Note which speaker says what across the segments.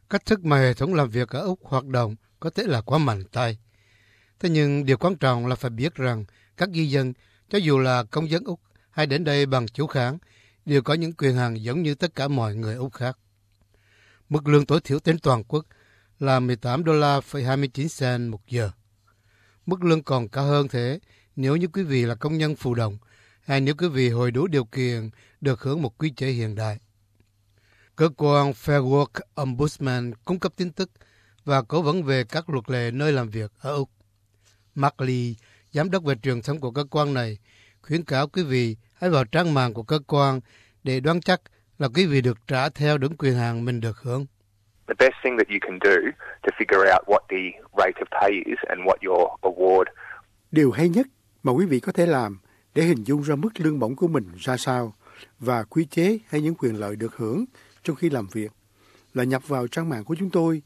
Speaker 1: Cách thức mà hệ thống làm việc ở Úc hoạt động có thể là quá mạnh tay. Thế nhưng điều quan trọng là phải biết rằng các di dân, cho dù là công dân Úc hay đến đây bằng chiếu kháng, đều có những quyền hạn giống như tất cả mọi người Úc khác. Mức lương tối thiểu trên toàn quốc là 18 đô la 29 cent một giờ. Mức lương còn cao hơn thế nếu như quý vị là công nhân phụ đồng hay nếu quý vị hội đủ điều kiện được hưởng một quy chế hiện đại. Cơ quan Fair Work Ombudsman cung cấp tin tức và cố vấn về các luật lệ nơi làm việc ở Úc. Mark Lee, giám đốc về truyền thông của cơ quan này, khuyến cáo quý vị hãy vào trang mạng của cơ quan để đoán chắc là quý vị được trả theo đúng quyền hạn mình được hưởng.
Speaker 2: The best thing that you can do to figure out what the rate of pay is and what your award.
Speaker 3: Điều hay nhất mà quý vị có thể làm để hình dung ra mức lương bổng của mình ra sao và quy chế hay những quyền lợi được hưởng trong khi làm việc là nhập vào trang mạng của chúng tôi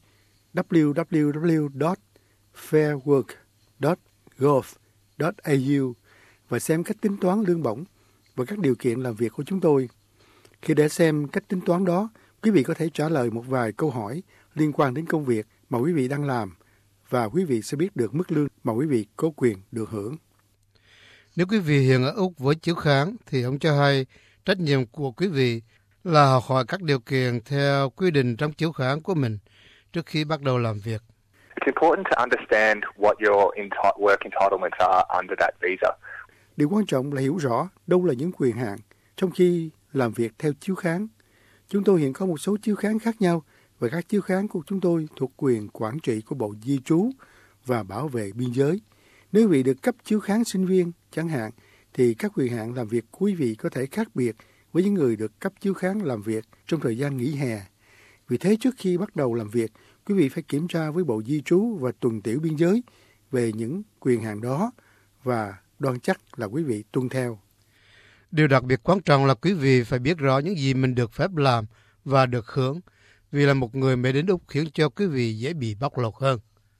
Speaker 3: www.fairwork.gov.au và xem cách tính toán lương bổng và các điều kiện làm việc của chúng tôi. Khi đã xem cách tính toán đó, quý vị có thể trả lời một vài câu hỏi liên quan đến công việc mà quý vị đang làm và quý vị sẽ biết được mức lương mà quý vị có quyền được hưởng.
Speaker 1: Nếu quý vị hiện ở Úc với chiếu kháng thì ông cho hay trách nhiệm của quý vị là học hỏi các điều kiện theo quy định trong chiếu kháng của mình trước khi bắt đầu làm việc.
Speaker 2: It's important to understand what your work entitlements are under that visa.
Speaker 3: Điều quan trọng là hiểu rõ đâu là những quyền hạn trong khi làm việc theo chiếu kháng. Chúng tôi hiện có một số chiếu kháng khác nhau và các chiếu kháng của chúng tôi thuộc quyền quản trị của Bộ Di trú và Bảo vệ biên giới. Nếu quý vị được cấp chiếu kháng sinh viên chẳng hạn thì các quyền hạn làm việc của quý vị có thể khác biệt với những người được cấp chiếu kháng làm việc trong thời gian nghỉ hè. Vì thế trước khi bắt đầu làm việc, quý vị phải kiểm tra với Bộ Di trú và Tuần tiểu biên giới về những quyền hạn đó và đoan chắc là quý vị tuân theo.
Speaker 1: Điều đặc biệt quan trọng là quý vị phải biết rõ những gì mình được phép làm và được hưởng, vì là một người mới đến Úc khiến cho quý vị dễ bị bóc lột hơn.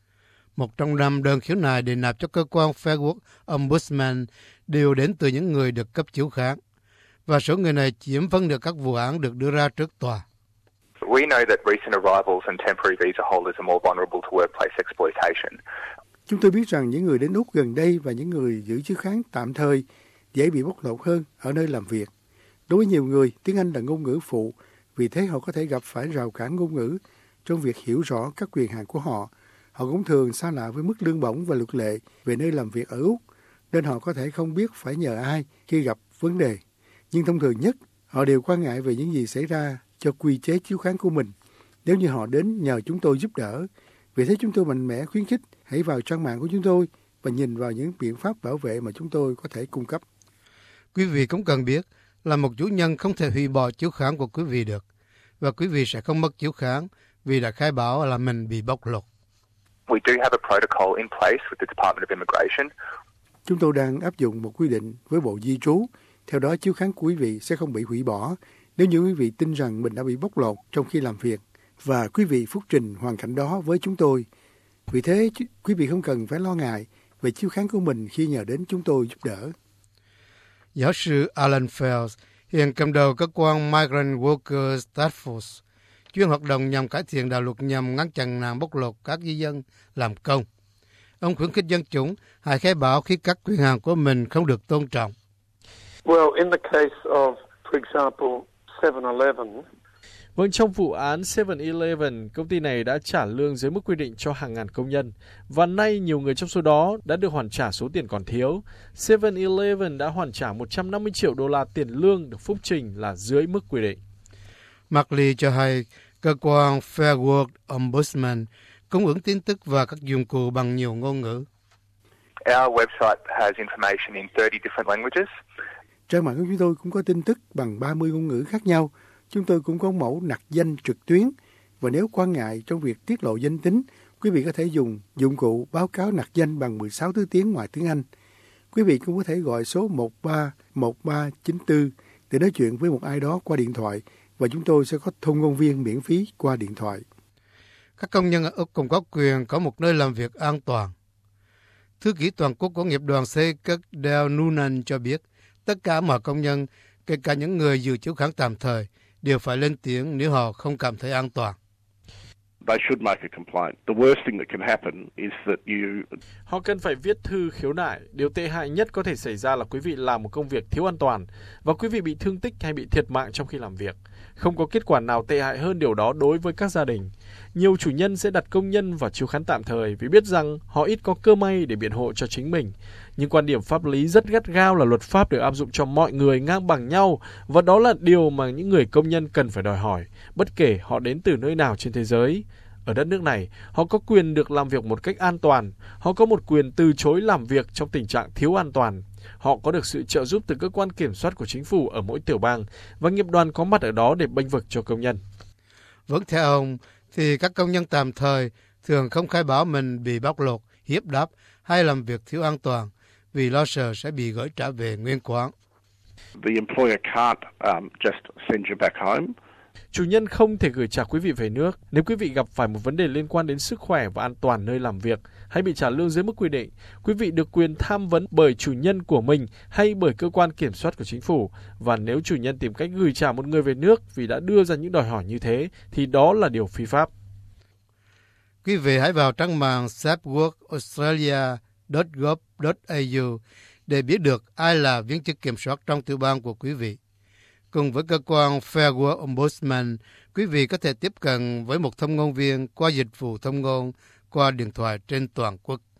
Speaker 1: 105 đơn khiếu nại đề nạp cho cơ quan Fair Work Ombudsman đều đến từ những người được cấp chiếu kháng, và số người này chiếm phân nửa các vụ án được đưa ra trước tòa.
Speaker 2: We know that recent arrivals and temporary visa holders are more vulnerable to workplace exploitation.
Speaker 3: Chúng tôi biết rằng những người đến Úc gần đây và những người giữ chiếu kháng tạm thời dễ bị bóc lột hơn ở nơi làm việc. Đối với nhiều người, tiếng Anh là ngôn ngữ phụ, vì thế họ có thể gặp phải rào cản ngôn ngữ trong việc hiểu rõ các quyền hạn của họ. Họ cũng thường xa lạ với mức lương bổng và luật lệ về nơi làm việc ở Úc, nên họ có thể không biết phải nhờ ai khi gặp vấn đề. Nhưng thông thường nhất, họ đều quan ngại về những gì xảy ra cho quy chế chiếu kháng của mình nếu như họ đến nhờ chúng tôi giúp đỡ. Vì thế chúng tôi mạnh mẽ khuyến khích hãy vào trang mạng của chúng tôi và nhìn vào những biện pháp bảo vệ mà chúng tôi có thể cung cấp.
Speaker 1: Quý vị cũng cần biết là một chủ nhân không thể hủy bỏ chiếu kháng của quý vị được, và quý vị sẽ không mất chiếu kháng vì đã khai báo là mình bị bóc lột.
Speaker 2: We do have a protocol in place with the Department of Immigration.
Speaker 3: Chúng tôi đang áp dụng một quy định với Bộ Di trú. Theo đó, chiếu kháng của quý vị sẽ không bị hủy bỏ nếu như quý vị tin rằng mình đã bị bóc lột trong khi làm việc, và quý vị phúc trình hoàn cảnh đó với chúng tôi. Vì thế, quý vị không cần phải lo ngại về chiếu kháng của mình khi nhờ đến chúng tôi giúp đỡ.
Speaker 1: Giáo sư Alan Fels hiện cầm đầu cơ quan Migrant Workers Task Force, chuyên hoạt động nhằm cải thiện đạo luật nhằm ngăn chặn nạn bóc lột các di dân làm công. Ông khuyến khích dân chúng hãy khai báo khi các quyền hạn của mình không được tôn trọng.
Speaker 4: Well, in the case of, for example, 7-Eleven.
Speaker 5: Vâng, trong vụ án 7-Eleven, công ty này đã trả lương dưới mức quy định cho hàng ngàn công nhân, và nay nhiều người trong số đó đã được hoàn trả số tiền còn thiếu. 7-Eleven đã hoàn trả 150 triệu đô la tiền lương được phúc trình là dưới mức quy định.
Speaker 1: Mark Lee cho hay cơ quan Fair Work Ombudsman cung ứng tin tức và các dụng cụ bằng nhiều ngôn ngữ.
Speaker 2: Our website has information in 30 different languages.
Speaker 3: Trang mạng của chúng tôi cũng có tin tức bằng 30 ngôn ngữ khác nhau. Chúng tôi cũng có mẫu nặc danh trực tuyến, và nếu quan ngại trong việc tiết lộ danh tính, quý vị có thể dùng dụng cụ báo cáo nặc danh bằng 16 thứ tiếng ngoài tiếng Anh. Quý vị cũng có thể gọi số 131394 để nói chuyện với một ai đó qua điện thoại, và chúng tôi sẽ có thông ngôn viên miễn phí qua điện thoại.
Speaker 1: Các công nhân ở Úc cũng có quyền có một nơi làm việc an toàn. Thư ký toàn quốc của nghiệp đoàn xây cất Dale Noonan cho biết, tất cả mọi công nhân, kể cả những người giữ chiếu kháng tạm thời, đều phải lên tiếng nếu họ không cảm thấy an toàn.
Speaker 6: they should make a complaint. The worst thing that can happen is that
Speaker 5: Họ cần phải viết thư khiếu nại. Điều tệ hại nhất có thể xảy ra là quý vị làm một công việc thiếu an toàn và quý vị bị thương tích hay bị thiệt mạng trong khi làm việc. Không có kết quả nào tệ hại hơn điều đó đối với các gia đình. Nhiều chủ nhân sẽ đặt công nhân vào chiếu khán tạm thời vì biết rằng họ ít có cơ may để biện hộ cho chính mình. Nhưng quan điểm pháp lý rất gắt gao là luật pháp được áp dụng cho mọi người ngang bằng nhau, và đó là điều mà những người công nhân cần phải đòi hỏi, bất kể họ đến từ nơi nào trên thế giới. Ở đất nước này, họ có quyền được làm việc một cách an toàn, họ có một quyền từ chối làm việc trong tình trạng thiếu an toàn. Họ có được sự trợ giúp từ cơ quan kiểm soát của chính phủ ở mỗi tiểu bang, và nghiệp đoàn có mặt ở đó để bênh vực cho công nhân.
Speaker 1: Vẫn theo ông, thì các công nhân tạm thời thường không khai báo mình bị bóc lột, hiếp đáp hay làm việc thiếu an toàn vì lo sợ sẽ bị gửi trả về nguyên quán.
Speaker 6: The employer can't just send you back home.
Speaker 5: Chủ nhân không thể gửi trả quý vị về nước. Nếu quý vị gặp phải một vấn đề liên quan đến sức khỏe và an toàn nơi làm việc hay bị trả lương dưới mức quy định, quý vị được quyền tham vấn bởi chủ nhân của mình hay bởi cơ quan kiểm soát của chính phủ. Và nếu chủ nhân tìm cách gửi trả một người về nước vì đã đưa ra những đòi hỏi như thế, thì đó là điều phi pháp.
Speaker 1: Quý vị hãy vào trang mạng safeworkaustralia.gov.au để biết được ai là viên chức kiểm soát trong tiểu bang của quý vị. Cùng với cơ quan Fair Work Ombudsman, quý vị có thể tiếp cận với một thông ngôn viên qua dịch vụ thông ngôn qua điện thoại trên toàn quốc.